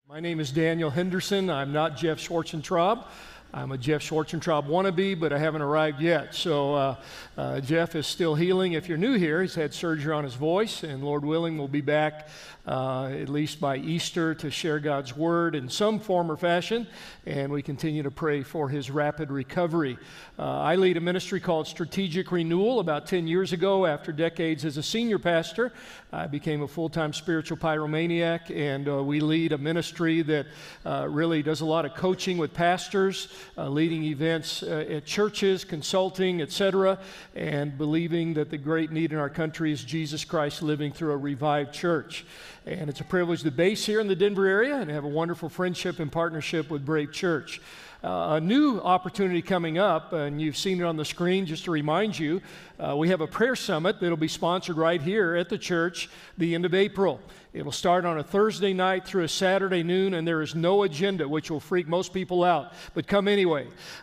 My name is Daniel Henderson. I'm not Jeff Schwarzentraub. I'm a Jeff Schwarzentraub wannabe, but I haven't arrived yet. So Jeff is still healing. If you're new here, he's had surgery on his voice, and Lord willing, we'll be back at least by Easter to share God's Word in some form or fashion, and we continue to pray for his rapid recovery. I lead a ministry called Strategic Renewal. About 10 years ago, after decades as a senior pastor, I became a full-time spiritual pyromaniac, and we lead a ministry that really does a lot of coaching with pastors, leading events at churches, consulting, etc., and believing that the great need in our country is Jesus Christ living through a revived church. And it's a privilege to base here in the Denver area and have a wonderful friendship and partnership with Brave Church. A new opportunity coming up, and you've seen it on the screen just to remind you, we have a prayer summit that'll be sponsored right here at the church the end of April. It'll start on a Thursday night through a Saturday noon, and there is no agenda, which will freak most people out, but come anyway.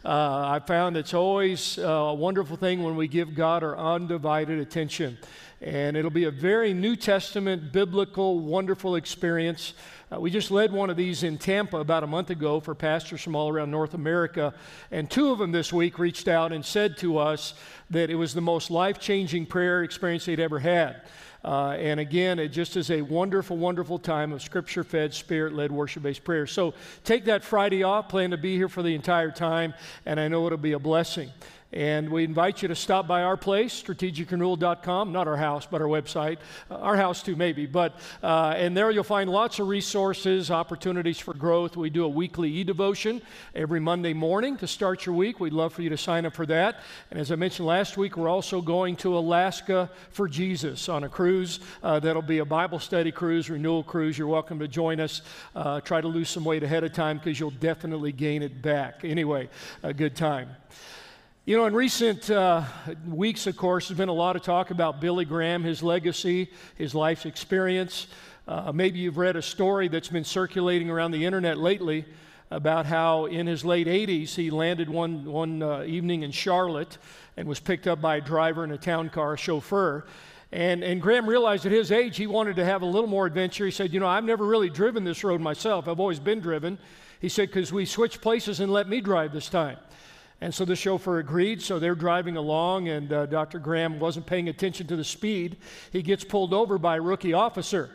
I found it's always a wonderful thing when we give God our undivided attention. And it'll be a very New Testament, biblical, wonderful experience. We just led one of these in Tampa about a month ago for pastors from all around North America, and two of them this week reached out and said to us that it was the most life-changing prayer experience they'd ever had. And again, it just is a wonderful, wonderful time of Scripture-fed, Spirit-led, worship-based prayer. So take that Friday off, plan to be here for the entire time, and I know it'll be a blessing. And we invite you to stop by our place, strategicrenewal.com, not our house, but our website. Our house too, maybe. But and there you'll find lots of resources, opportunities for growth. We do a weekly e-devotion every Monday morning to start your week. We'd love for you to sign up for that. And as I mentioned last week, we're also going to Alaska for Jesus on a cruise. That'll be a Bible study cruise, renewal cruise. You're welcome to join us. Try to lose some weight ahead of time because you'll definitely gain it back. Anyway, a good time. You know, in recent weeks, of course, there's been a lot of talk about Billy Graham, his legacy, his life's experience. Maybe you've read a story that's been circulating around the internet lately about how in his late 80s he landed one evening in Charlotte and was picked up by a driver in a town car, a chauffeur. And Graham realized at his age he wanted to have a little more adventure. He said, you know, I've never really driven this road myself. I've always been driven. He said, because we switched places and let me drive this time. And so the chauffeur agreed, so they're driving along, and Dr. Graham wasn't paying attention to the speed. He gets pulled over by a rookie officer.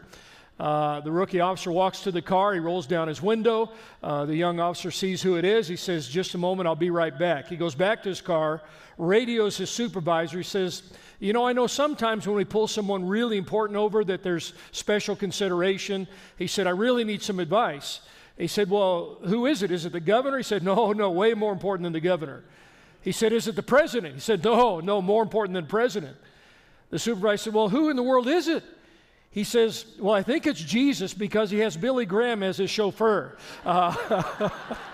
The rookie officer walks to the car. He rolls down his window. The young officer sees who it is. He says, just a moment, I'll be right back. He goes back to his car, radios his supervisor. He says, you know, I know sometimes when we pull someone really important over that there's special consideration. He said, I really need some advice. He said, well, who is it? Is it the governor? He said, no, way more important than the governor. He said, is it the president? He said, no, more important than the president. The supervisor said, well, who in the world is it? He says, well, I think it's Jesus because he has Billy Graham as his chauffeur. So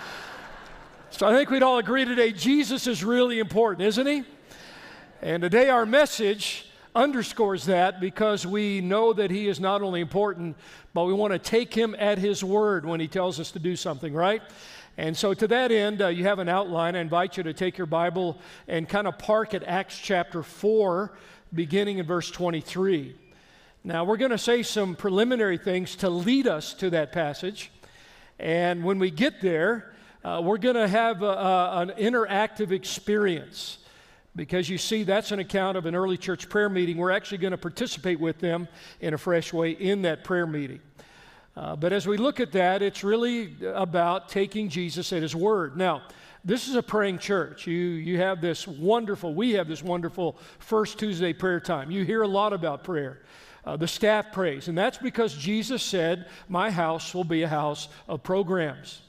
I think we'd all agree today, Jesus is really important, isn't he? And today our message underscores that because we know that he is not only important, but we want to take him at his word when he tells us to do something, right? And so to that end, you have an outline. I invite you to take your Bible and kind of park at Acts chapter 4, beginning in verse 23. Now, we're going to say some preliminary things to lead us to that passage. And when we get there, we're going to have an interactive experience. Because you see, that's an account of an early church prayer meeting. We're actually going to participate with them in a fresh way in that prayer meeting. But as we look at that, it's really about taking Jesus at his word. Now, this is a praying church. We have this wonderful first Tuesday prayer time. You hear a lot about prayer. The staff prays, and that's because Jesus said, my house will be a house of programs.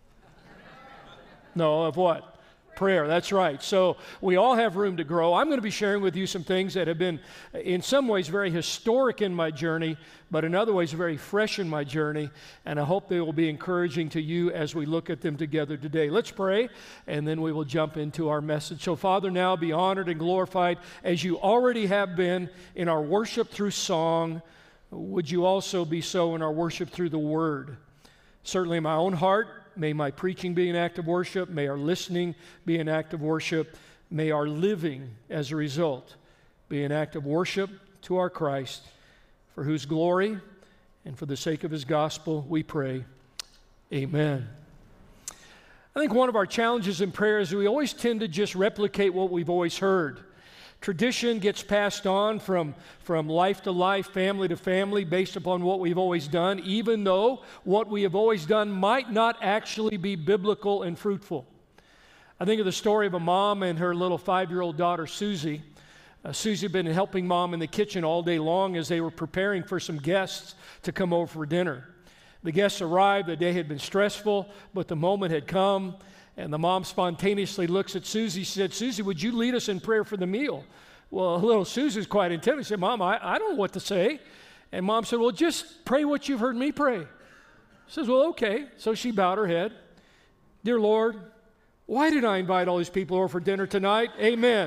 No, of what? Prayer, that's right. So we all have room to grow. I'm going to be sharing with you some things that have been in some ways very historic in my journey, but in other ways very fresh in my journey, and I hope they will be encouraging to you as we look at them together today. Let's pray, and then we will jump into our message. So Father, now be honored and glorified as you already have been in our worship through song. Would you also be so in our worship through the Word? Certainly in my own heart, may my preaching be an act of worship. May our listening be an act of worship. May our living, as a result, be an act of worship to our Christ, for whose glory and for the sake of his gospel we pray. Amen. I think one of our challenges in prayer is we always tend to just replicate what we've always heard. Tradition gets passed on from life to life, family to family, based upon what we've always done, even though what we have always done might not actually be biblical and fruitful. I think of the story of a mom and her little 5-year-old daughter, Susie. Susie had been helping Mom in the kitchen all day long as they were preparing for some guests to come over for dinner. The guests arrived, the day had been stressful, but the moment had come, and the mom spontaneously looks at Susie. She said, "Susie, would you lead us in prayer for the meal?" Well, little Susie's quite intimidated. She said, "Mom, I don't know what to say." And Mom said, "Well, just pray what you've heard me pray." She says, "Well, okay." So she bowed her head. "Dear Lord, why did I invite all these people over for dinner tonight? Amen."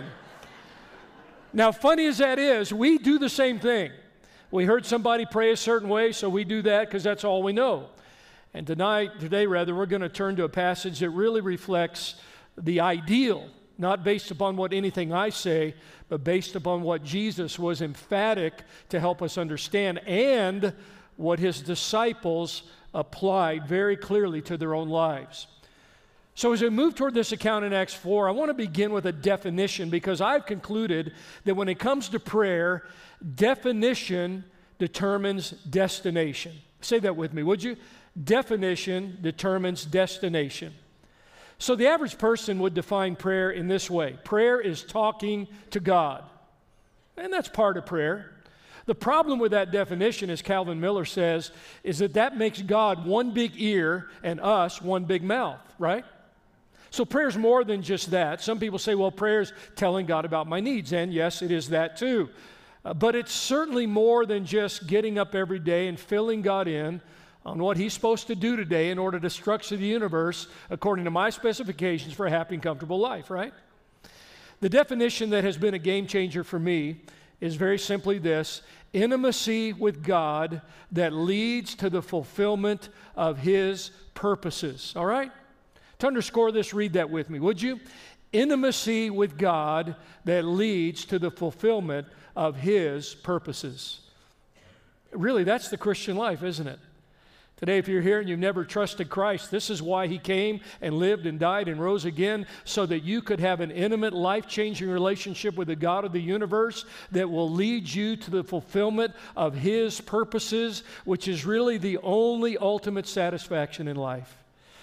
Now, funny as that is, we do the same thing. We heard somebody pray a certain way, so we do that because that's all we know. And today, we're going to turn to a passage that really reflects the ideal, not based upon what anything I say, but based upon what Jesus was emphatic to help us understand and what his disciples applied very clearly to their own lives. So as we move toward this account in Acts 4, I want to begin with a definition because I've concluded that when it comes to prayer, definition determines destination. Say that with me, would you? Definition determines destination. So the average person would define prayer in this way. Prayer is talking to God. And that's part of prayer. The problem with that definition, as Calvin Miller says, is that makes God one big ear and us one big mouth, right? So prayer is more than just that. Some people say, well, prayer is telling God about my needs. And yes, it is that too. But it's certainly more than just getting up every day and filling God in on what he's supposed to do today in order to structure the universe according to my specifications for a happy and comfortable life, right? The definition that has been a game changer for me is very simply this: intimacy with God that leads to the fulfillment of his purposes, all right? To underscore this, read that with me, would you? Intimacy with God that leads to the fulfillment of his purposes. Really, that's the Christian life, isn't it? Today, if you're here and you've never trusted Christ, this is why he came and lived and died and rose again, so that you could have an intimate, life-changing relationship with the God of the universe that will lead you to the fulfillment of his purposes, which is really the only ultimate satisfaction in life.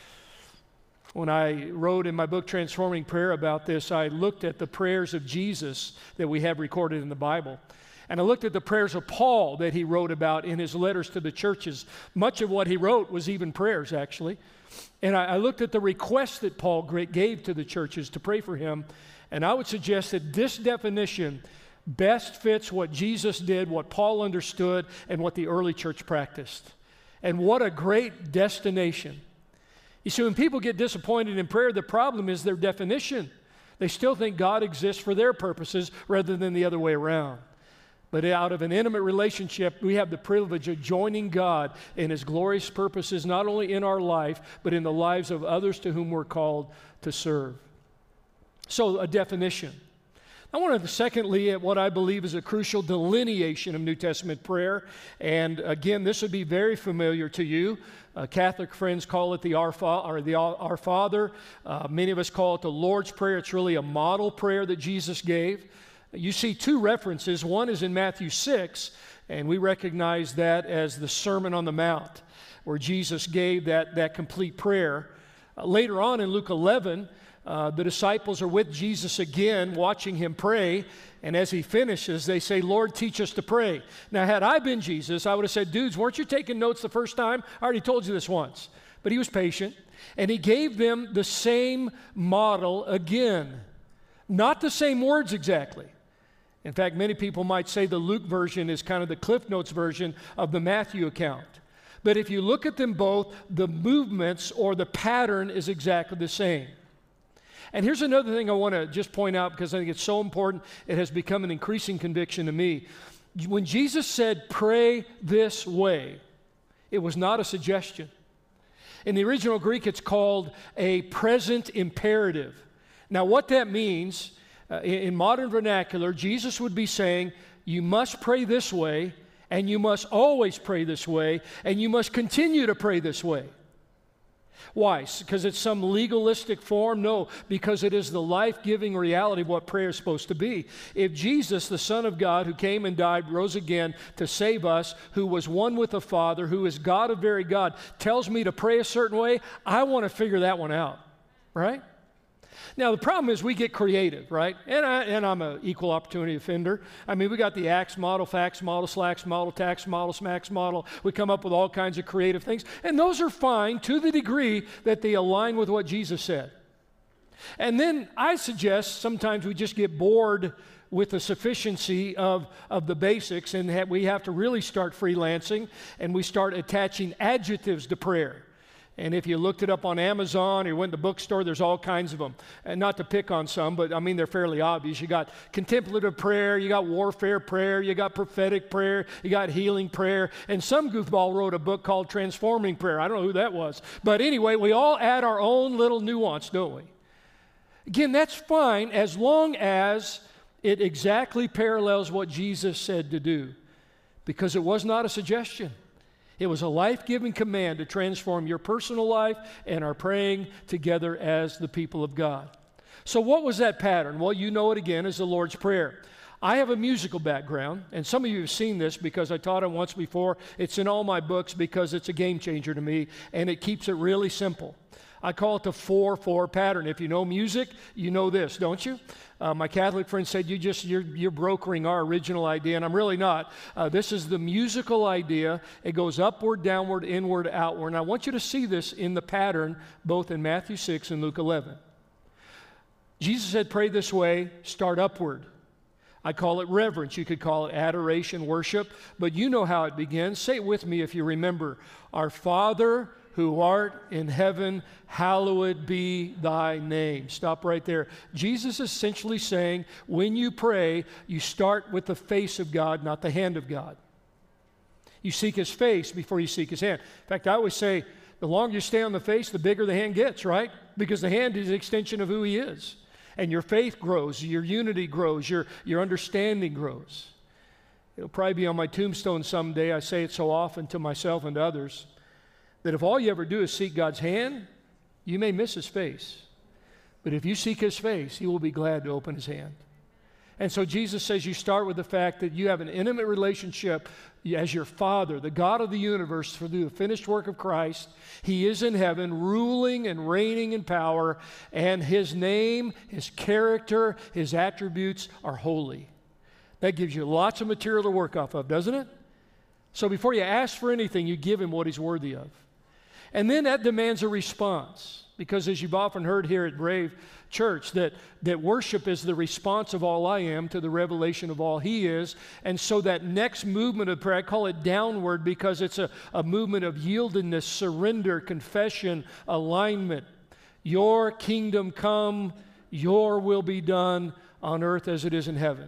When I wrote in my book, Transforming Prayer, about this, I looked at the prayers of Jesus that we have recorded in the Bible. And I looked at the prayers of Paul that he wrote about in his letters to the churches. Much of what he wrote was even prayers, actually. And I looked at the requests that Paul gave to the churches to pray for him. And I would suggest that this definition best fits what Jesus did, what Paul understood, and what the early church practiced. And what a great destination. You see, when people get disappointed in prayer, the problem is their definition. They still think God exists for their purposes rather than the other way around. But out of an intimate relationship, we have the privilege of joining God in his glorious purposes, not only in our life, but in the lives of others to whom we're called to serve. So, a definition. I want to secondly at what I believe is a crucial delineation of New Testament prayer. And again, this would be very familiar to you. Catholic friends call it the Our Father. Many of us call it the Lord's Prayer. It's really a model prayer that Jesus gave. You see two references. One is in Matthew 6, and we recognize that as the Sermon on the Mount, where Jesus gave that complete prayer. Later on in Luke 11, the disciples are with Jesus again, watching him pray, and as he finishes, they say, "Lord, teach us to pray." Now, had I been Jesus, I would have said, "Dudes, weren't you taking notes the first time? I already told you this once." But he was patient, and he gave them the same model again. Not the same words exactly. In fact, many people might say the Luke version is kind of the Cliff Notes version of the Matthew account. But if you look at them both, the movements or the pattern is exactly the same. And here's another thing I want to just point out because I think it's so important. It has become an increasing conviction to me. When Jesus said, "Pray this way," it was not a suggestion. In the original Greek, it's called a present imperative. Now, what that means, in modern vernacular, Jesus would be saying, you must pray this way, and you must always pray this way, and you must continue to pray this way. Why? Because it's some legalistic form? No, because it is the life-giving reality of what prayer is supposed to be. If Jesus, the Son of God, who came and died, rose again to save us, who was one with the Father, who is God of very God, tells me to pray a certain way, I want to figure that one out, right? Now, the problem is we get creative, right? And I'm an equal opportunity offender. I mean, we got the ACTS model, FACTS model, SLACS model, TACS model, SMACS model. We come up with all kinds of creative things. And those are fine to the degree that they align with what Jesus said. And then I suggest sometimes we just get bored with the sufficiency of the basics, and we have to really start freelancing, and we start attaching adjectives to prayer. And if you looked it up on Amazon or you went to the bookstore, there's all kinds of them. And not to pick on some, but I mean, they're fairly obvious. You got contemplative prayer, you got warfare prayer, you got prophetic prayer, you got healing prayer. And some goofball wrote a book called Transforming Prayer. I don't know who that was. But anyway, we all add our own little nuance, don't we? Again, that's fine as long as it exactly parallels what Jesus said to do, because it was not a suggestion. It was a life-giving command to transform your personal life and our praying together as the people of God. So what was that pattern? Well, you know it again as the Lord's Prayer. I have a musical background, and some of you have seen this because I taught it once before. It's in all my books because it's a game changer to me, and it keeps it really simple. I call it the 4-4 pattern. If you know music, you know this, don't you? My Catholic friend said, you're brokering our original idea, and I'm really not. This is the musical idea. It goes upward, downward, inward, outward. And I want you to see this in the pattern, both in Matthew 6 and Luke 11. Jesus said, pray this way, start upward. I call it reverence. You could call it adoration, worship, but you know how it begins. Say it with me if you remember. Our Father who art in heaven, hallowed be thy name. Stop right there. Jesus is essentially saying, when you pray, you start with the face of God, not the hand of God. You seek his face before you seek his hand. In fact, I always say, the longer you stay on the face, the bigger the hand gets, right? Because the hand is an extension of who he is. And your faith grows, your unity grows, your understanding grows. It'll probably be on my tombstone someday. I say it so often to myself and to others, that if all you ever do is seek God's hand, you may miss his face. But if you seek his face, he will be glad to open his hand. And so Jesus says you start with the fact that you have an intimate relationship as your Father, the God of the universe, through the finished work of Christ. He is in heaven, ruling and reigning in power, and his name, his character, his attributes are holy. That gives you lots of material to work off of, doesn't it? So before you ask for anything, you give him what he's worthy of. And then that demands a response, because as you've often heard here at Brave Church, that worship is the response of all I am to the revelation of all he is. And so that next movement of prayer, I call it downward because it's a movement of yieldedness, surrender, confession, alignment. Your kingdom come, your will be done on earth as it is in heaven.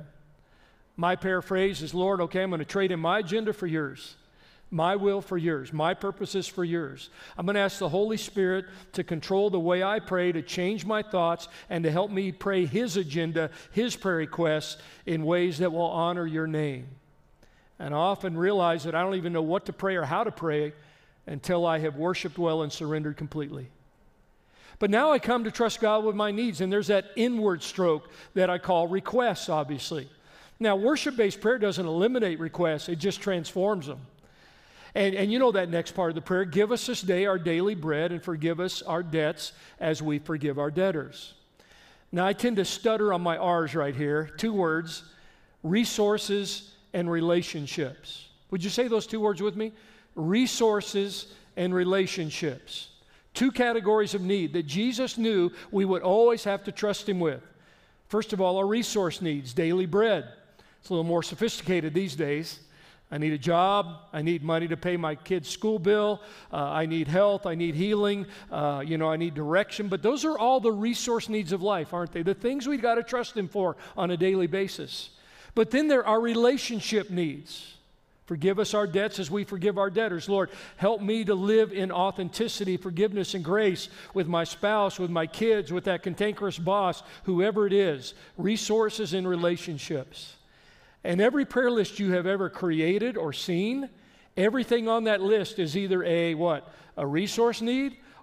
My paraphrase is, Lord, okay, I'm going to trade in my agenda for yours. My will for yours, my purposes for yours. I'm going to ask the Holy Spirit to control the way I pray, to change my thoughts, and to help me pray his agenda, his prayer requests in ways that will honor your name. And I often realize that I don't even know what to pray or how to pray until I have worshiped well and surrendered completely. But now I come to trust God with my needs, and there's that inward stroke that I call requests, obviously. Now, worship-based prayer doesn't eliminate requests, it just transforms them. And you know that next part of the prayer, give us this day our daily bread and forgive us our debts as we forgive our debtors. Now, I tend to stutter on my R's right here. 2 words, resources and relationships. Would you say those 2 words with me? Resources and relationships. 2 categories of need that Jesus knew we would always have to trust him with. First of all, our resource needs, daily bread. It's a little more sophisticated these days. I need a job. I need money to pay my kid's school bill. I need health. I need healing. I need direction. But those are all the resource needs of life, aren't they? The things we've got to trust him for on a daily basis. But then there are relationship needs. Forgive us our debts as we forgive our debtors. Lord, help me to live in authenticity, forgiveness, and grace with my spouse, with my kids, with that cantankerous boss, whoever it is. Resources and relationships. And every prayer list you have ever created or seen, everything on that list is either a resource need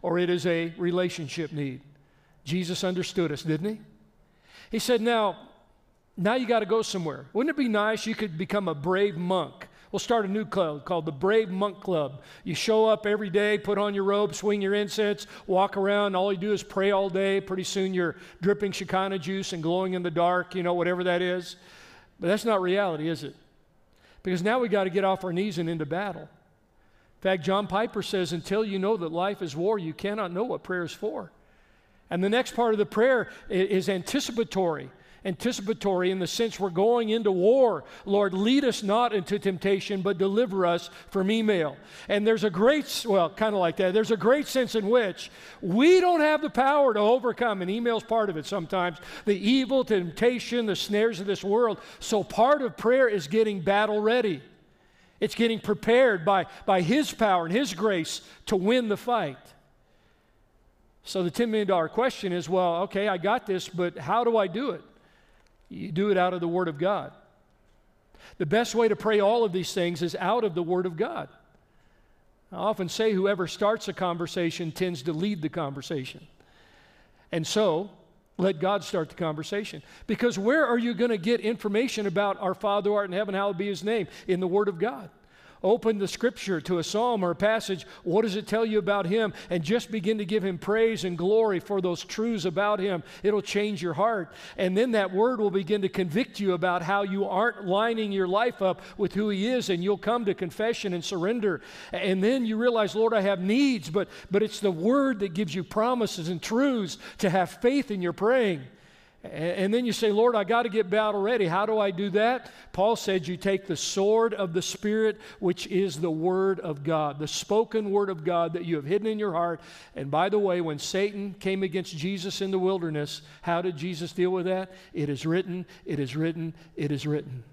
or it is a relationship need. Jesus understood us, didn't he? He said, now you got to go somewhere. Wouldn't it be nice you could become a brave monk? We'll start a new club called the Brave Monk Club. You show up every day, put on your robe, swing your incense, walk around. All you do is pray all day. Pretty soon you're dripping Shekinah juice and glowing in the dark, whatever that is. But that's not reality, is it? Because now we got to get off our knees and into battle. In fact, John Piper says, until you know that life is war, you cannot know what prayer is for. And the next part of the prayer is anticipatory. Anticipatory in the sense we're going into war. Lord, lead us not into temptation, but deliver us from email. And there's a great, kind of like that, there's a great sense in which we don't have the power to overcome, and email's part of it sometimes, the evil, temptation, the snares of this world. So part of prayer is getting battle ready. It's getting prepared by His power and His grace to win the fight. So the $10 million question is, okay, I got this, but how do I do it? You do it out of the Word of God. The best way to pray all of these things is out of the Word of God. I often say whoever starts a conversation tends to lead the conversation. And so, let God start the conversation. Because where are you going to get information about our Father who art in heaven, hallowed be His name? In the Word of God. Open the Scripture to a psalm or a passage. What does it tell you about Him? And just begin to give Him praise and glory for those truths about Him. It'll change your heart. And then that Word will begin to convict you about how you aren't lining your life up with who He is, and you'll come to confession and surrender. And then you realize, Lord, I have needs, but it's the Word that gives you promises and truths to have faith in your praying. And then you say, Lord, I got to get battle ready. How do I do that? Paul said you take the sword of the Spirit, which is the Word of God, the spoken Word of God that you have hidden in your heart. And by the way, when Satan came against Jesus in the wilderness, how did Jesus deal with that? It is written, it is written, it is written.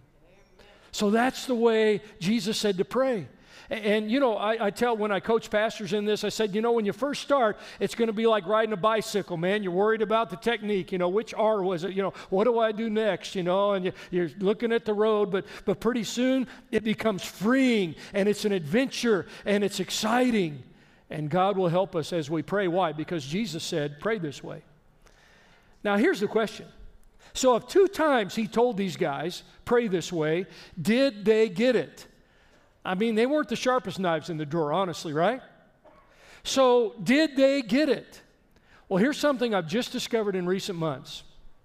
So that's the way Jesus said to pray. And, I tell when I coach pastors in this, I said, when you first start, it's going to be like riding a bicycle, man. You're worried about the technique, which R was it, what do I do next, and you're looking at the road, but pretty soon it becomes freeing, and it's an adventure, and it's exciting. And God will help us as we pray. Why? Because Jesus said, pray this way. Now, here's the question. So if 2 times He told these guys, pray this way, did they get it? I mean, they weren't the sharpest knives in the drawer, honestly, right? So, did they get it? Well, here's something I've just discovered in recent months.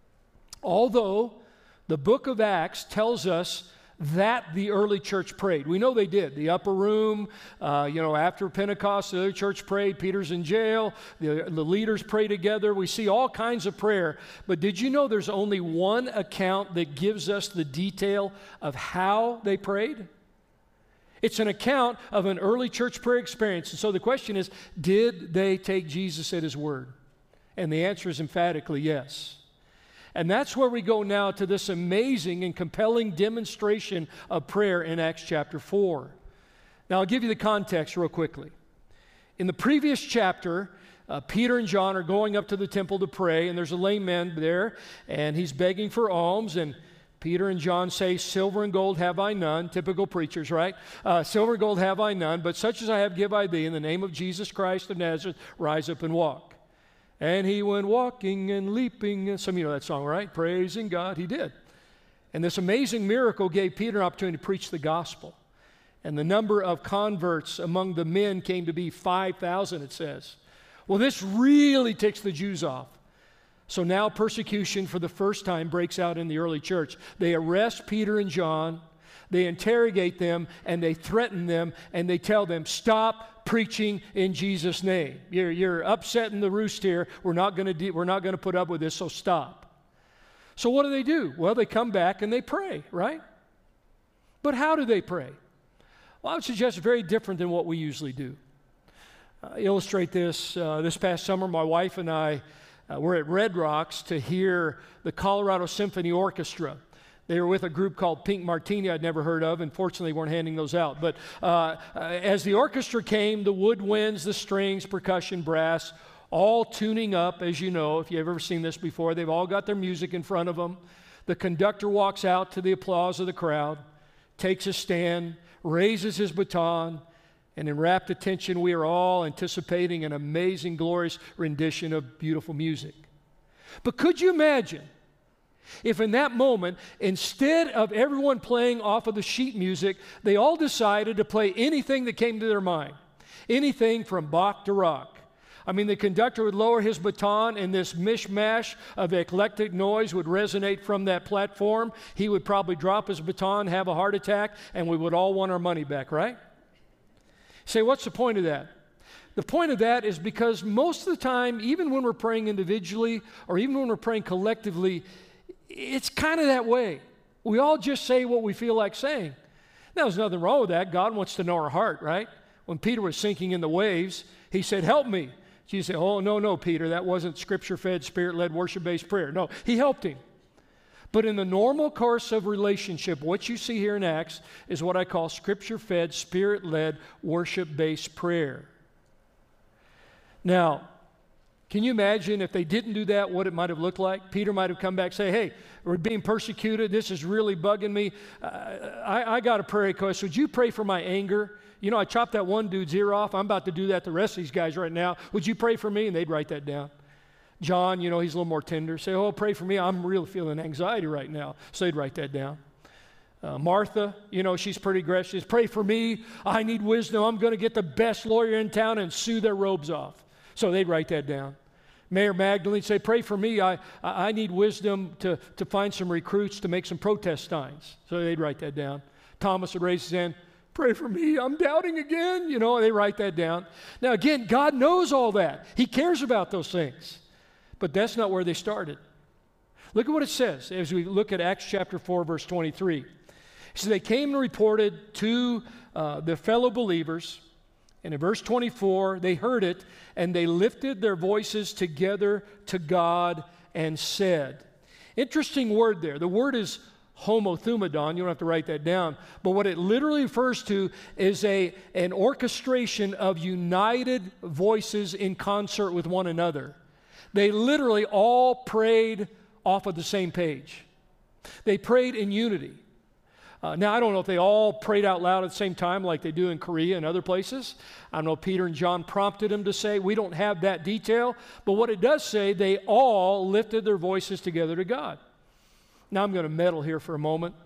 Although the book of Acts tells us that the early church prayed. We know they did. The upper room, after Pentecost, the early church prayed. Peter's in jail. The leaders pray together. We see all kinds of prayer. But did you know there's only one account that gives us the detail of how they prayed? It's an account of an early church prayer experience. And so the question is, did they take Jesus at His word? And the answer is emphatically yes. And that's where we go now to this amazing and compelling demonstration of prayer in Acts chapter 4. Now, I'll give you the context real quickly. In the previous chapter, Peter and John are going up to the temple to pray, and there's a lame man there, and he's begging for alms, and Peter and John say, silver and gold have I none. Typical preachers, right? Silver and gold have I none, but such as I have give I thee. In the name of Jesus Christ of Nazareth, rise up and walk. And he went walking and leaping. Some of you know that song, right? Praising God. He did. And this amazing miracle gave Peter an opportunity to preach the gospel. And the number of converts among the men came to be 5,000, it says. Well, this really ticks the Jews off. So now persecution for the first time breaks out in the early church. They arrest Peter and John, they interrogate them, and they threaten them, and they tell them, stop preaching in Jesus' name. You're upsetting the roost here. We're not going to put up with this, so stop. So what do? Well, they come back and they pray, right? But how do they pray? Well, I would suggest very different than what we usually do. Illustrate this. This past summer, my wife and I were at Red Rocks to hear the Colorado Symphony Orchestra. They were with a group called Pink Martini I'd never heard of, and fortunately weren't handing those out. But as the orchestra came, the woodwinds, the strings, percussion, brass, all tuning up, as you know, if you've ever seen this before. They've all got their music in front of them. The conductor walks out to the applause of the crowd, takes a stand, raises his baton, And in rapt attention, we are all anticipating an amazing, glorious rendition of beautiful music. But could you imagine if in that moment, instead of everyone playing off of the sheet music, they all decided to play anything that came to their mind, anything from Bach to rock? I mean, the conductor would lower his baton and this mishmash of eclectic noise would resonate from that platform. He would probably drop his baton, have a heart attack, and we would all want our money back, right? Say, what's the point of that? The point of that is because most of the time, even when we're praying individually or even when we're praying collectively, it's kind of that way. We all just say what we feel like saying. Now, there's nothing wrong with that. God wants to know our heart, right? When Peter was sinking in the waves, he said, "Help me." Jesus said, "Oh, no, Peter, that wasn't scripture-fed, spirit-led, worship-based prayer." No, he helped him. But in the normal course of relationship, what you see here in Acts is what I call scripture-fed, spirit-led, worship-based prayer. Now, can you imagine if they didn't do that, what it might have looked like? Peter might have come back and say, "Hey, we're being persecuted. This is really bugging me. I got a prayer request. Would you pray for my anger? You know, I chopped that one dude's ear off. I'm about to do that to the rest of these guys right now. Would you pray for me?" And they'd write that down. John, you know, he's a little more tender. Say, "Oh, pray for me. I'm really feeling anxiety right now." So they'd write that down. Martha, you know, she's pretty aggressive. "Pray for me. I need wisdom. I'm going to get the best lawyer in town and sue their robes off." So they'd write that down. Mayor Magdalene say, "Pray for me. I need wisdom to find some recruits to make some protest signs." So they'd write that down. Thomas would raise his hand. "Pray for me. I'm doubting again." You know, they write that down. Now, again, God knows all that. He cares about those things. But that's not where they started. Look at what it says as we look at Acts chapter 4, verse 23. So they came and reported to the fellow believers. And in verse 24, they heard it, and they lifted their voices together to God and said. Interesting word there. The word is homothumadon. You don't have to write that down. But what it literally refers to is an orchestration of united voices in concert with one another. They literally all prayed off of the same page. They prayed in unity. Now, I don't know if they all prayed out loud at the same time like they do in Korea and other places. I know Peter and John prompted them to say. We don't have that detail. But what it does say, they all lifted their voices together to God. Now, I'm going to meddle here for a moment.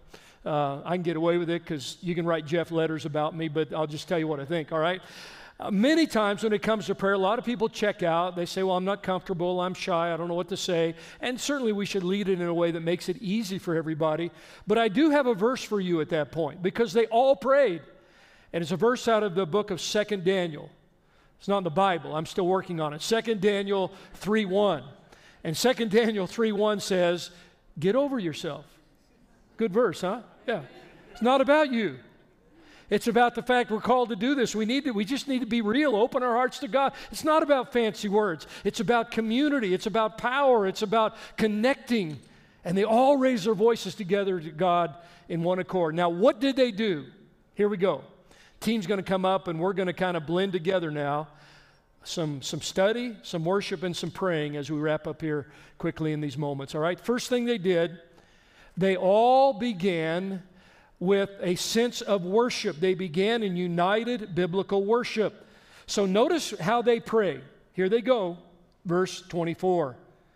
I can get away with it because you can write Jeff letters about me, but I'll just tell you what I think, all right? Many times when it comes to prayer, a lot of people check out. They say, "Well, I'm not comfortable, I'm shy, I don't know what to say." And certainly we should lead it in a way that makes it easy for everybody. But I do have a verse for you at that point because they all prayed. And it's a verse out of the book of 2 Daniel. It's not in the Bible, I'm still working on it. 2 Daniel 3:1. And 2 Daniel 3:1 says, "Get over yourself." Good verse, huh? Yeah. It's not about you. It's about the fact we're called to do this. We just need to be real, open our hearts to God. It's not about fancy words. It's about community. It's about power. It's about connecting. And they all raised their voices together to God in one accord. Now, what did they do? Here we go. Team's going to come up, and we're going to kind of blend together now. Some study, some worship, and some praying as we wrap up here quickly in these moments. All right? First thing they did, they all began with a sense of worship. They began in united biblical worship. So notice how they pray. Here they go, verse 24.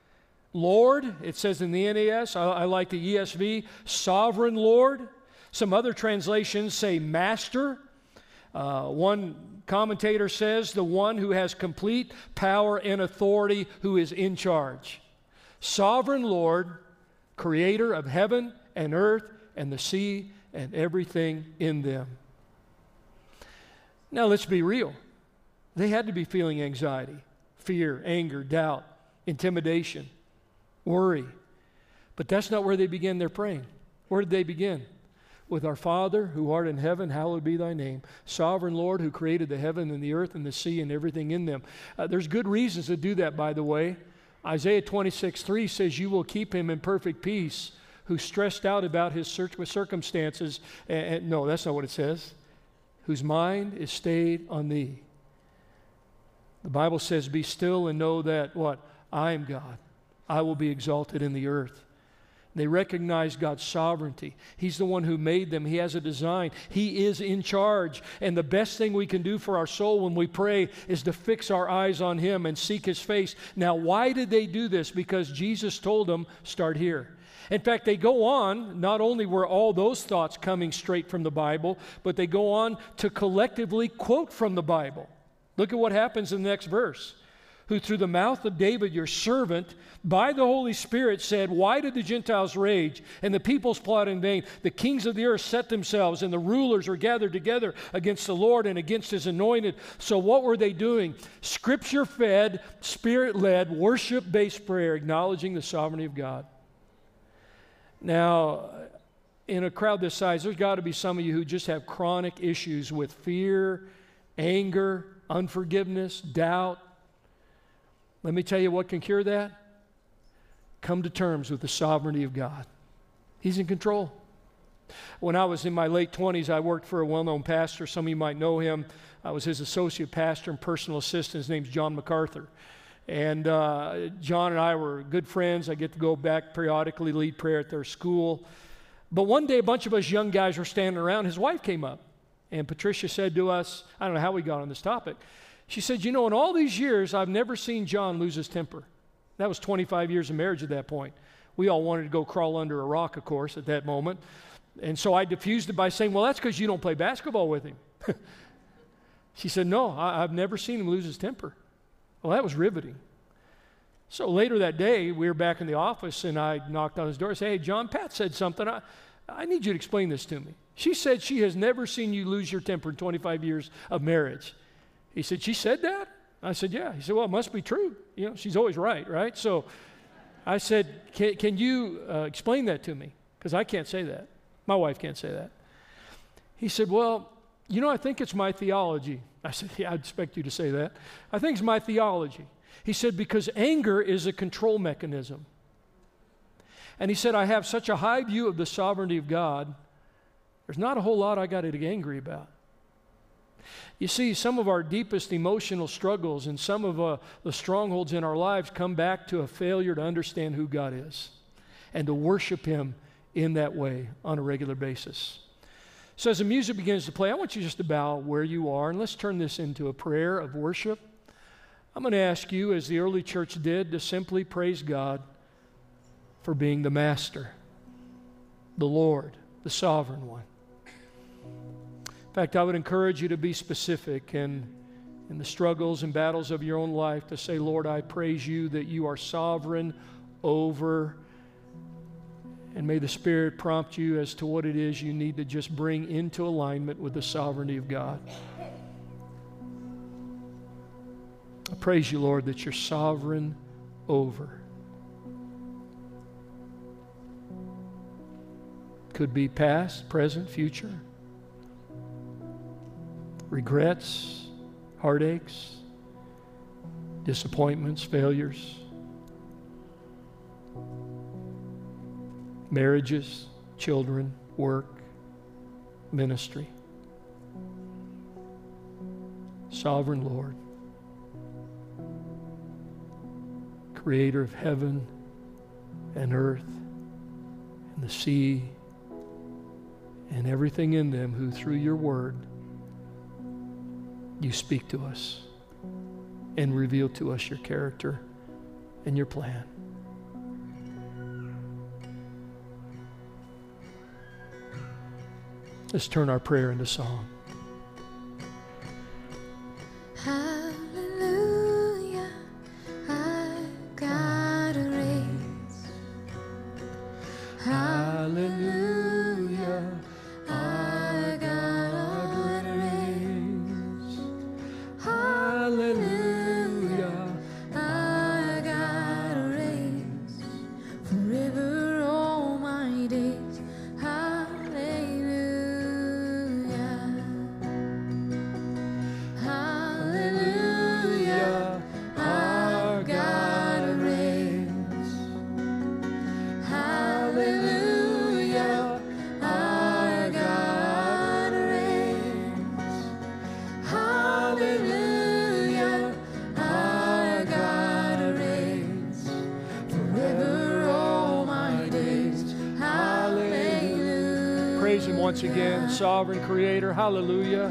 Lord, it says in the NAS, I like the ESV, Sovereign Lord. Some other translations say Master. One commentator says the one who has complete power and authority, who is in charge. Sovereign Lord, creator of heaven and earth and the sea and everything in them. Now let's be real. They had to be feeling anxiety, fear, anger, doubt, intimidation, worry. But that's not where they began their praying. Where did they begin? With our Father who art in heaven, hallowed be thy name. Sovereign Lord who created the heaven and the earth and the sea and everything in them. There's good reasons to do that, by the way. Isaiah 26:3 says, "You will keep him in perfect peace, who's stressed out about his circumstances." And no, that's not what it says. Whose mind is stayed on thee. The Bible says, "Be still and know that," what? "I am God. I will be exalted in the earth." They recognize God's sovereignty. He's the one who made them. He has a design. He is in charge. And the best thing we can do for our soul when we pray is to fix our eyes on Him and seek His face. Now, why did they do this? Because Jesus told them, start here. In fact, they go on, not only were all those thoughts coming straight from the Bible, but they go on to collectively quote from the Bible. Look at what happens in the next verse. Who through the mouth of David, your servant, by the Holy Spirit said, why did the Gentiles rage and the peoples plot in vain? The kings of the earth set themselves and the rulers are gathered together against the Lord and against His anointed. So what were they doing? Scripture-fed, Spirit-led, worship-based prayer, acknowledging the sovereignty of God. Now, in a crowd this size, there's got to be some of you who just have chronic issues with fear, anger, unforgiveness, doubt. Let me tell you what can cure that. Come to terms with the sovereignty of God. He's in control. When I was in my late 20s, I worked for a well-known pastor. Some of you might know him. I was his associate pastor and personal assistant. His name's John MacArthur. And John and I were good friends. I get to go back periodically, lead prayer at their school. But one day, a bunch of us young guys were standing around. His wife came up. And Patricia said to us, I don't know how we got on this topic. She said, you know, in all these years, I've never seen John lose his temper. That was 25 years of marriage at that point. We all wanted to go crawl under a rock, of course, at that moment. And so I diffused it by saying, well, that's because you don't play basketball with him. She said, no, I've never seen him lose his temper. Well, that was riveting. So later that day, we were back in the office, and I knocked on his door and said, hey, John, Pat said something. I need you to explain this to me. She said she has never seen you lose your temper in 25 years of marriage. He said, she said that? I said, yeah. He said, well, it must be true. You know, she's always right, right? So I said, can you explain that to me? Because I can't say that. My wife can't say that. He said, well, you know, I think it's my theology. I said, yeah, I'd expect you to say that. I think it's my theology. He said, because anger is a control mechanism. And he said, I have such a high view of the sovereignty of God, there's not a whole lot I got to get angry about. You see, some of our deepest emotional struggles and some of the strongholds in our lives come back to a failure to understand who God is and to worship Him in that way on a regular basis. So as the music begins to play, I want you just to bow where you are, and let's turn this into a prayer of worship. I'm going to ask you, as the early church did, to simply praise God for being the Master, the Lord, the Sovereign One. In fact, I would encourage you to be specific in the struggles and battles of your own life to say, Lord, I praise you that you are sovereign over, and may the Spirit prompt you as to what it is you need to just bring into alignment with the sovereignty of God. I praise you, Lord, that you're sovereign over. Could be past, present, future. Regrets, heartaches, disappointments, failures, marriages, children, work, ministry. Sovereign Lord, Creator of heaven and earth and the sea and everything in them, who through your word you speak to us and reveal to us your character and your plan. Let's turn our prayer into song. Hallelujah, I've got a raise. Hallelujah, I got a raise. hallelujah. I got a raise. Forever all my days. Hallelujah. Hallelujah. once again. Sovereign Creator, hallelujah.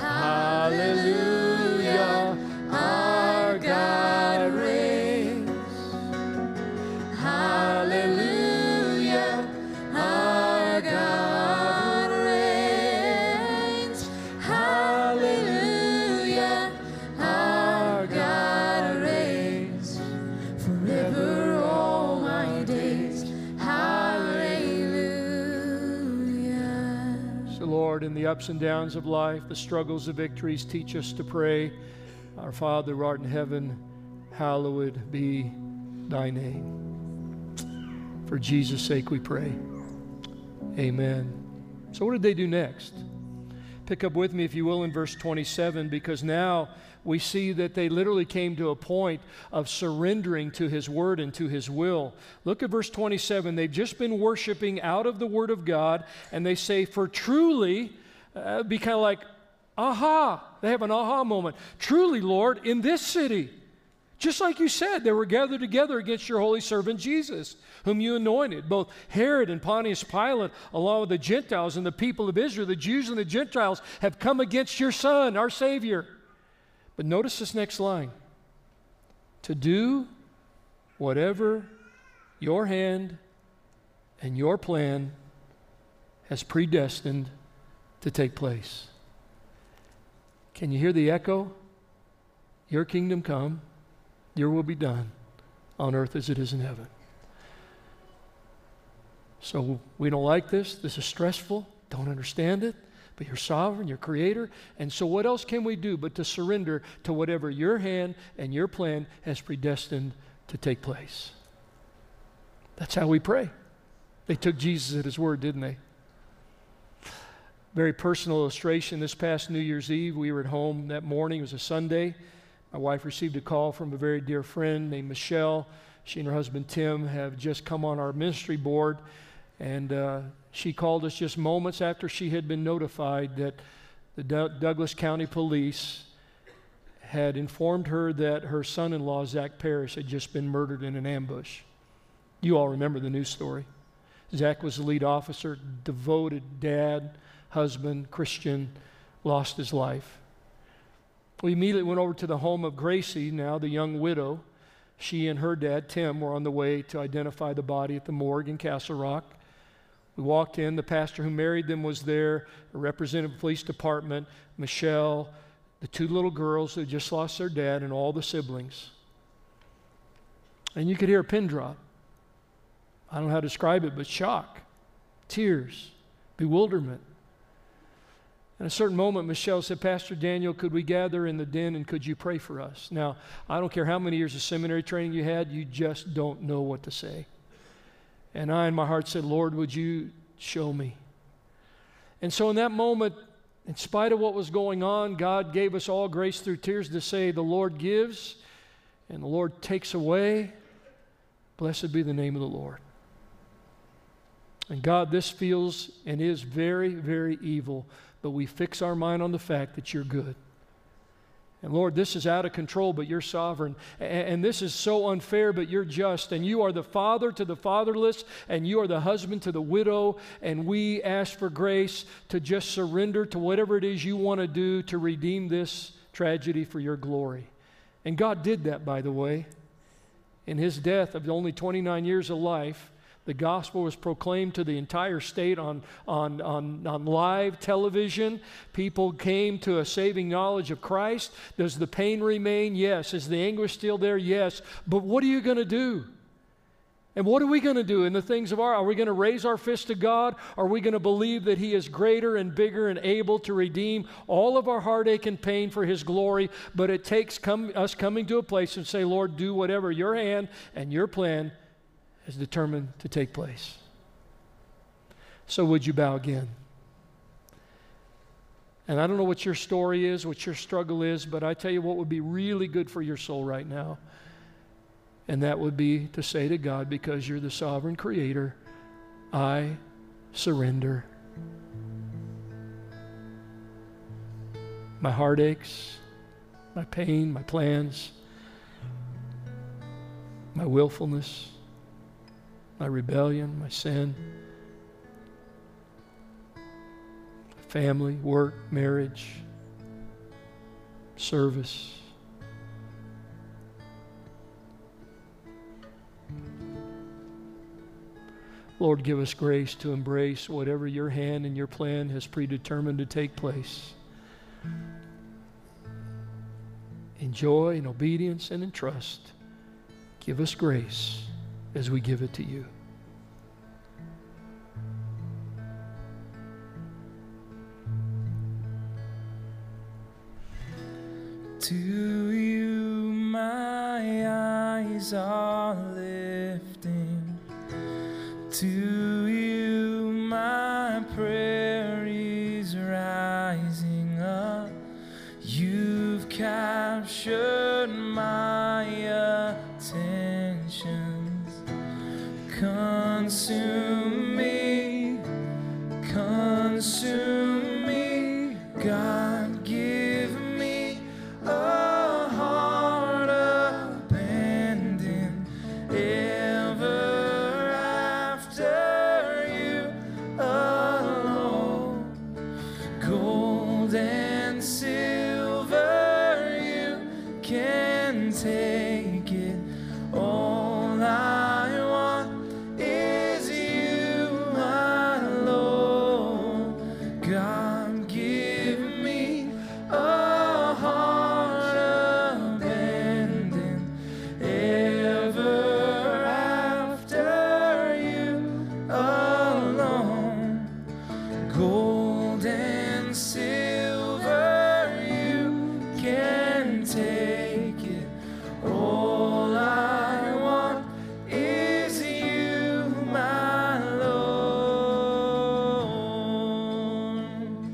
Hallelujah. Our God reigns. Hallelujah. Our God reigns. Hallelujah. Our God reigns. Forever all my days. Hallelujah. So Lord, in the ups and downs of life, the struggles, the victories, teach us to pray. Our Father who art in heaven, hallowed be thy name. For Jesus' sake we pray. Amen. So what did they do next? Pick up with me, if you will, in verse 27, because now we see that they literally came to a point of surrendering to His Word and to His will. Look at verse 27. They've just been worshiping out of the Word of God, and they say, for truly, be kind of like, aha. They have an aha moment. Truly, Lord, in this city, just like you said, they were gathered together against your holy servant Jesus, whom you anointed. Both Herod and Pontius Pilate, along with the Gentiles and the people of Israel, the Jews and the Gentiles, have come against your Son, our Savior. But notice this next line. To do whatever your hand and your plan has predestined to take place. Can you hear the echo? Your kingdom come, your will be done on earth as it is in heaven. So we don't like this. This is stressful. Don't understand it. But you're sovereign, you're creator. And so what else can we do but to surrender to whatever your hand and your plan has predestined to take place? That's how we pray. They took Jesus at His word, didn't they? Very personal illustration. This past New Year's Eve, we were at home that morning. It was a Sunday. My wife received a call from a very dear friend named Michelle. She and her husband Tim have just come on our ministry board, and she called us just moments after she had been notified that the Douglas County Police had informed her that her son-in-law, Zach Parrish, had just been murdered in an ambush. You all remember the news story. Zach was the lead officer, devoted dad, husband, Christian, lost his life. We immediately went over to the home of Gracie, now the young widow. She and her dad, Tim, were on the way to identify the body at the morgue in Castle Rock. We walked in. The pastor who married them was there, a representative of the police department, Michelle, the two little girls who just lost their dad, and all the siblings. And you could hear a pin drop. I don't know how to describe it, but shock, tears, bewilderment. At a certain moment, Michelle said, Pastor Daniel, could we gather in the den and could you pray for us? Now, I don't care how many years of seminary training you had, you just don't know what to say. And I, in my heart, said, Lord, would you show me? And so in that moment, in spite of what was going on, God gave us all grace through tears to say, the Lord gives and the Lord takes away. Blessed be the name of the Lord. And God, this feels and is very, very evil, but we fix our mind on the fact that you're good. And Lord, this is out of control, but you're sovereign. And this is so unfair, but you're just. And you are the father to the fatherless, and you are the husband to the widow. And we ask for grace to just surrender to whatever it is you want to do to redeem this tragedy for your glory. And God did that, by the way. In his death of only 29 years of life, the gospel was proclaimed to the entire state on live television. People came to a saving knowledge of Christ. Does the pain remain? Yes. Is the anguish still there? Yes. But what are you going to do? And what are we going to do in the things of are we going to raise our fist to God? Are we going to believe that He is greater and bigger and able to redeem all of our heartache and pain for His glory? But it takes us coming to a place and say, Lord, do whatever your hand and your plan is determined to take place. So would you bow again? And I don't know what your story is, what your struggle is, but I tell you what would be really good for your soul right now. And that would be to say to God, because you're the sovereign creator, I surrender. My heartaches, my pain, my plans, my willfulness, my rebellion, my sin. family, work, marriage, service. Lord, give us grace to embrace whatever your hand and your plan has predetermined to take place. In joy and obedience and in trust, give us grace as we give it to you. To you my eyes are lifting. To you my prayer is rising up. You've captured my attention. Consume me, God, give me a heart abandoned ever after you alone. Gold and silver you can take it. All I want is you, my Lord. God, give me a heart abandoned ever after you alone. Gold and silver you can take it. All I want is you, my Lord.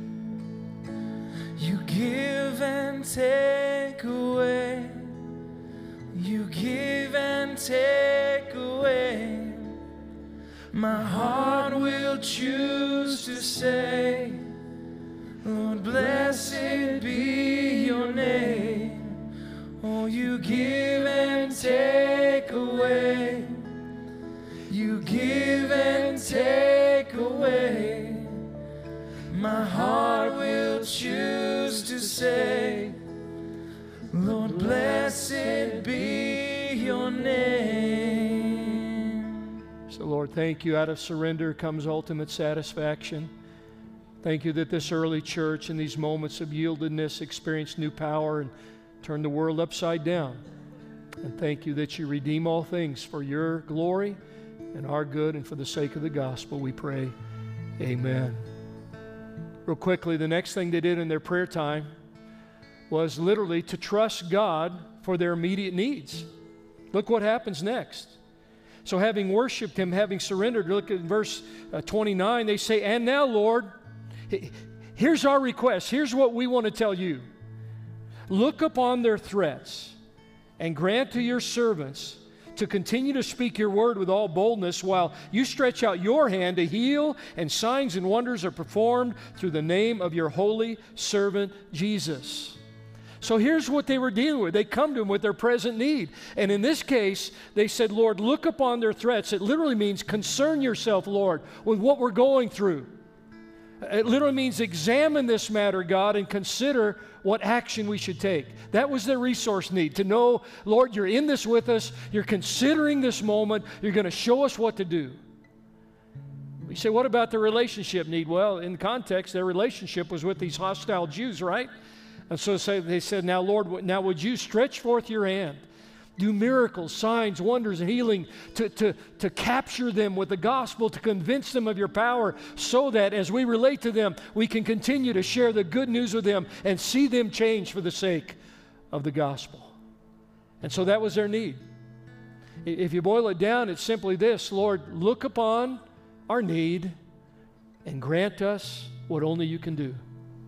You give and take away. You give and take away. My heart will choose to say, Lord, blessed be your name. Oh, you give and take away. You give and take away. My heart will choose to say, Lord, blessed be your name. So, Lord, thank you. Out of surrender comes ultimate satisfaction. Thank you that this early church in these moments of yieldedness experienced new power and turned the world upside down. And thank you that you redeem all things for your glory and our good, and for the sake of the gospel, we pray. Amen. Real quickly, the next thing they did in their prayer time was literally to trust God for their immediate needs. Look what happens next. So having worshiped him, having surrendered, look at verse 29, they say, and now, Lord, here's our request. Here's what we want to tell you. Look upon their threats and grant to your servants to continue to speak your word with all boldness while you stretch out your hand to heal, and signs and wonders are performed through the name of your holy servant Jesus. So here's what they were dealing with. They come to him with their present need. And in this case, they said, Lord, look upon their threats. It literally means concern yourself, Lord, with what we're going through. It literally means examine this matter, God, and consider what action we should take. That was their resource need, to know, Lord, you're in this with us. You're considering this moment. You're going to show us what to do. You say, what about the relationship need? Well, in context, their relationship was with these hostile Jews, right? And so they said, now, Lord, now would you stretch forth your hand, do miracles, signs, wonders, and healing to capture them with the gospel, to convince them of your power, so that as we relate to them, we can continue to share the good news with them and see them change for the sake of the gospel. And so that was their need. If you boil it down, it's simply this: Lord, look upon our need and grant us what only you can do.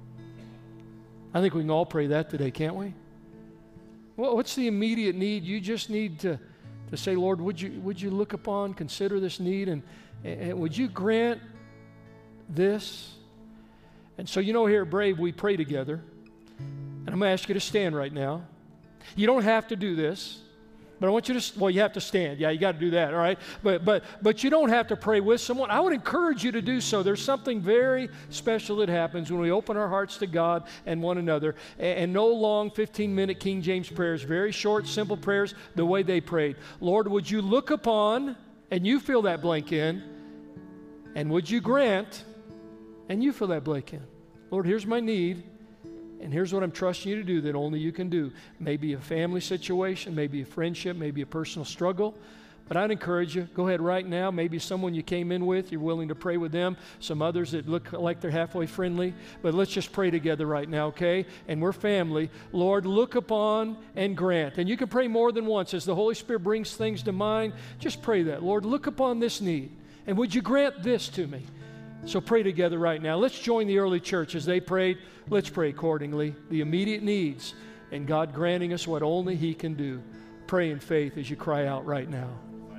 I think we can all pray that today, can't we? Well, what's the immediate need? You just need to say, Lord, would you look upon, consider this need, and would you grant this? And so, here at Brave, we pray together. And I'm going to ask you to stand right now. You don't have to do this. But I want you to, well, you have to stand. Yeah, you got to do that, all right? But you don't have to pray with someone. I would encourage you to do so. There's something very special that happens when we open our hearts to God and one another. And no long 15-minute King James prayers, very short, simple prayers, the way they prayed. Lord, would you look upon, and you fill that blank in, and would you grant, and you fill that blank in. Lord, here's my need. And here's what I'm trusting you to do that only you can do. Maybe a family situation, maybe a friendship, maybe a personal struggle. But I'd encourage you, go ahead right now. Maybe someone you came in with, you're willing to pray with them. Some others that look like they're halfway friendly. But let's just pray together right now, okay? And we're family. Lord, look upon and grant. And you can pray more than once. As the Holy Spirit brings things to mind, just pray that. Lord, look upon this need. And would you grant this to me? So pray together right now. Let's join the early church as they prayed. Let's pray accordingly. The immediate needs and God granting us what only He can do. Pray in faith as you cry out right now.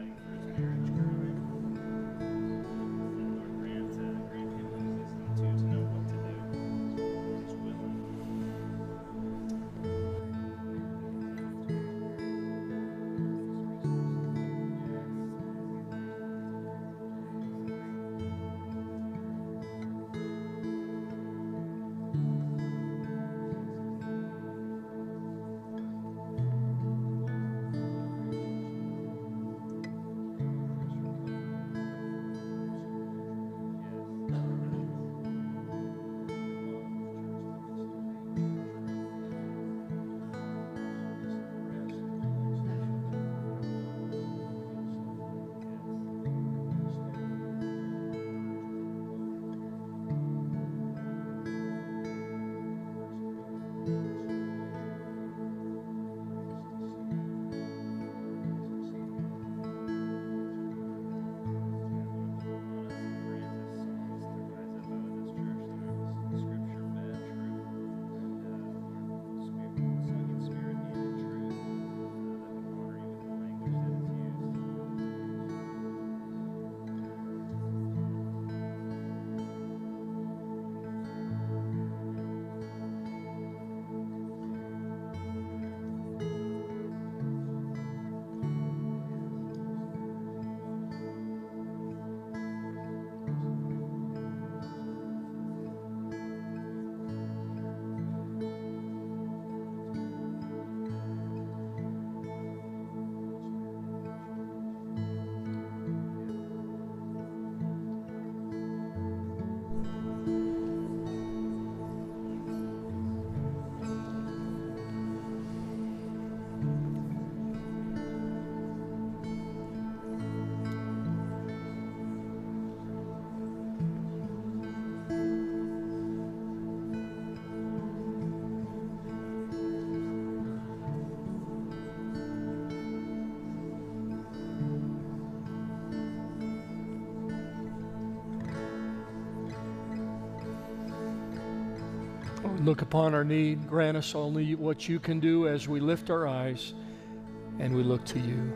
Look upon our need. Grant us only what you can do as we lift our eyes and we look to you.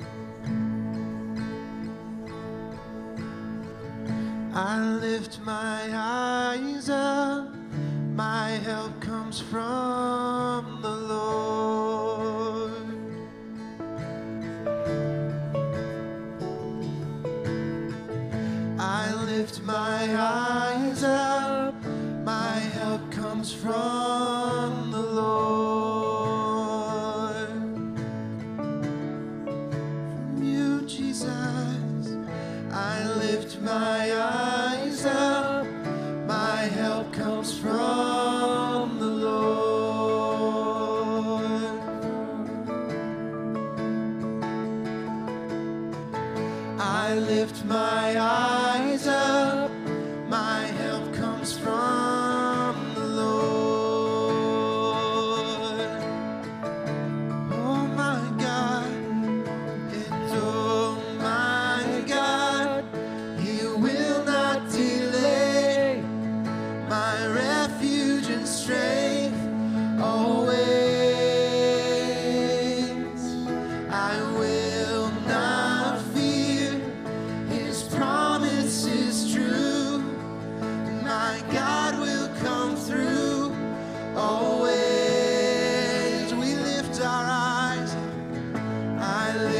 I lift my eyes up, my help comes from the Lord. I lift my eyes up, my help comes from the Lord. From you, Jesus, I lift my eyes up, my help comes from the Lord. I lift my eyes up, my help comes from the Lord. Oh my God, and oh my God, He will not delay, my refuge and strength always. I will not fear, His promise is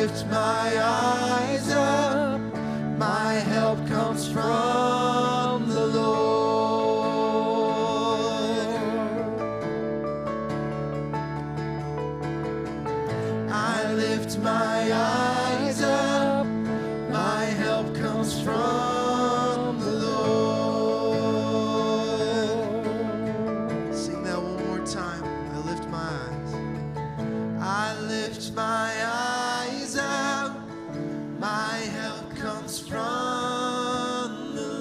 lift my eyes up, my help comes from the Lord. I lift my eyes up, my help comes from the Lord. Sing that one more time. I lift my eyes. I lift my eyes up, my help comes from the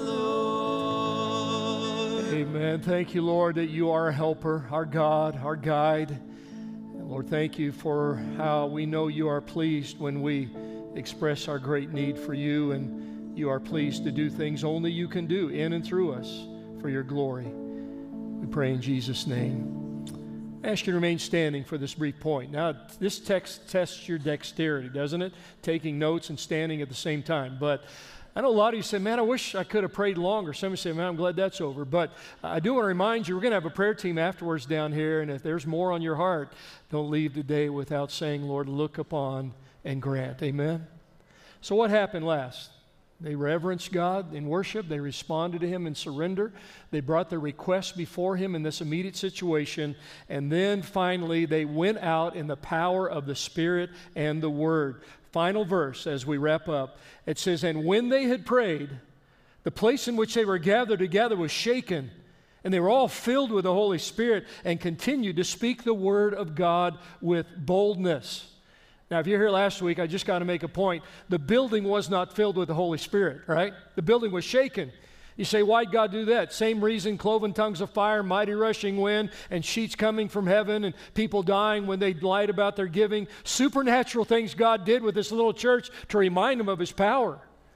Lord. Amen. Thank you, Lord, that you are a helper, our God, our guide. And Lord, thank you for how we know you are pleased when we express our great need for you, and you are pleased to do things only you can do in and through us for your glory. We pray in Jesus' name. I ask you to remain standing for this brief point. Now, this text tests your dexterity, doesn't it? Taking notes and standing at the same time. But I know a lot of you say, man, I wish I could have prayed longer. Some of you say, man, I'm glad that's over. But I do want to remind you, we're going to have a prayer team afterwards down here, and if there's more on your heart, don't leave today without saying, Lord, look upon and grant. Amen? So what happened last? They reverenced God in worship. They responded to Him in surrender. They brought their requests before Him in this immediate situation. And then finally, they went out in the power of the Spirit and the Word. Final verse as we wrap up. It says, and when they had prayed, the place in which they were gathered together was shaken, and they were all filled with the Holy Spirit and continued to speak the Word of God with boldness. Now, if you're here last week, I just got to make a point. The building was not filled with the Holy Spirit, right? The building was shaken. You say, why'd God do that? Same reason, cloven tongues of fire, mighty rushing wind, and sheets coming from heaven, and people dying when they lied about their giving. Supernatural things God did with this little church to remind them of His power.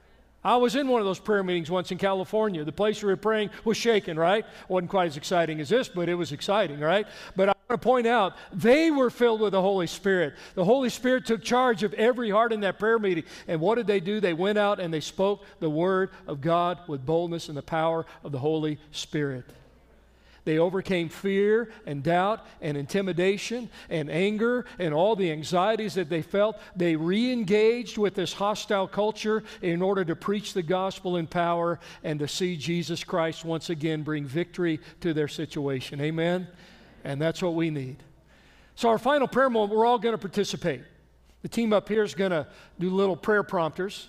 I was in one of those prayer meetings once in California. The place we were praying was shaken, right? Wasn't quite as exciting as this, but it was exciting, right? But I want to point out, they were filled with the Holy Spirit. The Holy Spirit took charge of every heart in that prayer meeting. And what did they do? They went out and they spoke the Word of God with boldness and the power of the Holy Spirit. They overcame fear and doubt and intimidation and anger and all the anxieties that they felt. They re-engaged with this hostile culture in order to preach the gospel in power and to see Jesus Christ once again bring victory to their situation. Amen? And that's what we need. So our final prayer moment, we're all going to participate. The team up here is going to do little prayer prompters.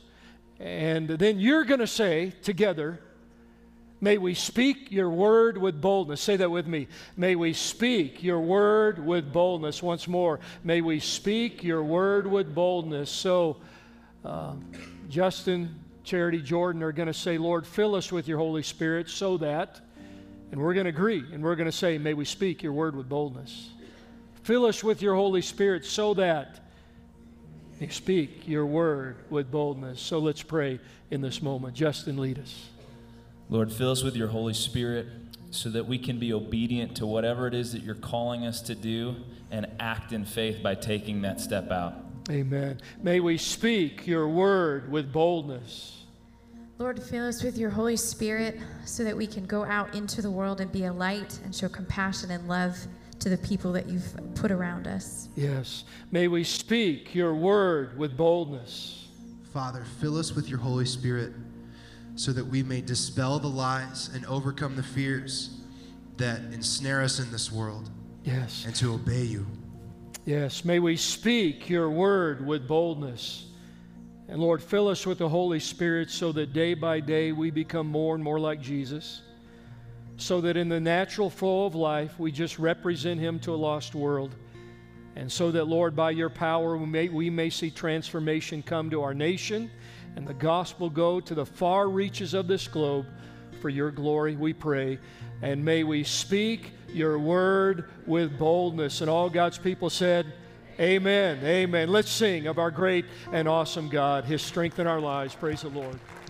And then you're going to say together, may we speak your word with boldness. Say that with me. May we speak your word with boldness. Once more. May we speak your word with boldness. So Justin, Charity, Jordan are going to say, Lord, fill us with your Holy Spirit so that, and we're going to agree, and we're going to say, may we speak your word with boldness. Fill us with your Holy Spirit so that you speak your word with boldness. So let's pray in this moment. Justin, lead us. Lord, fill us with your Holy Spirit so that we can be obedient to whatever it is that you're calling us to do and act in faith by taking that step out. Amen. May we speak your word with boldness. Lord, fill us with your Holy Spirit so that we can go out into the world and be a light and show compassion and love to the people that you've put around us. Yes. May we speak your word with boldness. Father, fill us with your Holy Spirit so that we may dispel the lies and overcome the fears that ensnare us in this world. Yes. And to obey you. Yes. May we speak your word with boldness. And Lord, fill us with the Holy Spirit so that day by day we become more and more like Jesus. So that in the natural flow of life, we just represent Him to a lost world. And so that, Lord, by your power, we may see transformation come to our nation and the gospel go to the far reaches of this globe. For your glory, we pray. And may we speak your word with boldness. And all God's people said, amen, amen. Let's sing of our great and awesome God, His strength in our lives. Praise the Lord.